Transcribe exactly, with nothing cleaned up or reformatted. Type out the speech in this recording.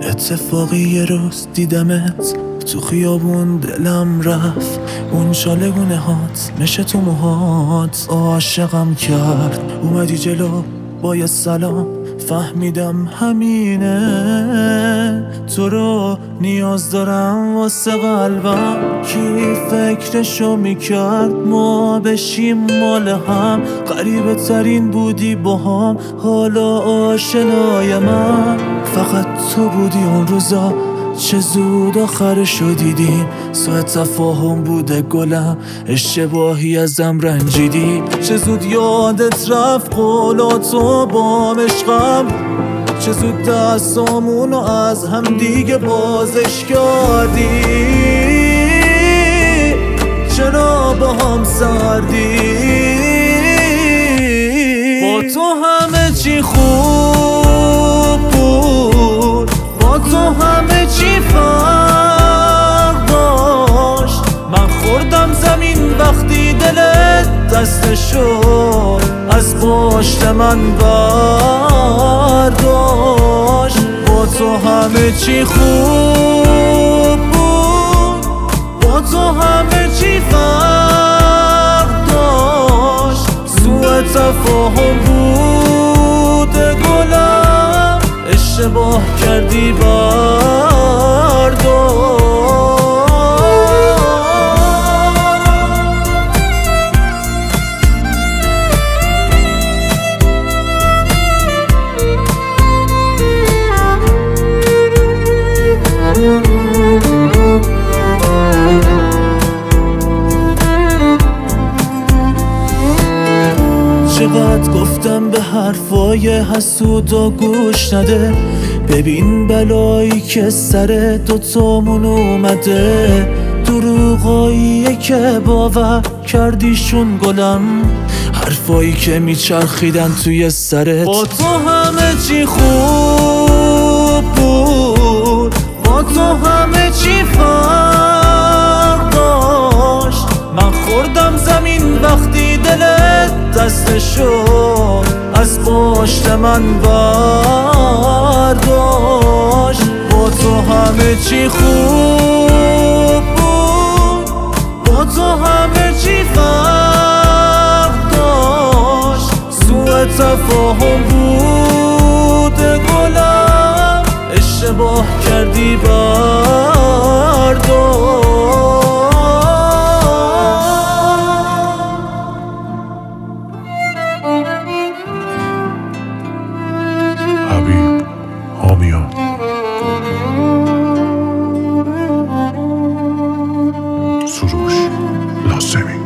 اتفاقی یه روز دیدمت تو خیابون، دلم رفت اون شالگونه هات، میشه تو موهات عاشقم کرد. اومدی جلو با یه سلام، فهمیدم همینه، تو رو نیاز دارم واسه قلبم. کی فکرشو میکرد ما بشیم مال هم، غریبه ترین بودی با هم، حالا آشنای من فقط تو بودی اون روزا. چه زود آخرشو دیدیم، ساعت تفاهم بوده گلم، اشتباهی ازم رنجیدی. چه زود یادت رفت قولاتو با عشقم، چه زود دستامونو از هم دیگه بازش کردی. چرا با هم سردی؟ با تو همه چی خوب بود، با تو همه چی فرق داشت. من خوردم زمین وقتی دلت دستشو از پشت من برداشت. با تو همه چی خوب بود، با تو همه چی فرق داشت. سوء تفاهم بود گلم، اشتباه کردی برداشت. چقدر گفتم به حرفای حسودا گوش نده، ببین بلایی که سر دوتامون اومده. دروغاییه که باور کردیشون گلم، حرفایی که میچرخیدن توی سرت. با تو همه چی خوب بود، با تو همه چی فرق داشت. من خوردم زمین وقتی دلت دستشو از پشت من برداشت. با تو همه چی خوب بود، با تو همه چی فرق داشت. سوء تفاهم بود گلم، اشتباه کردی برداشت. حبیب حامیان سروش لازمی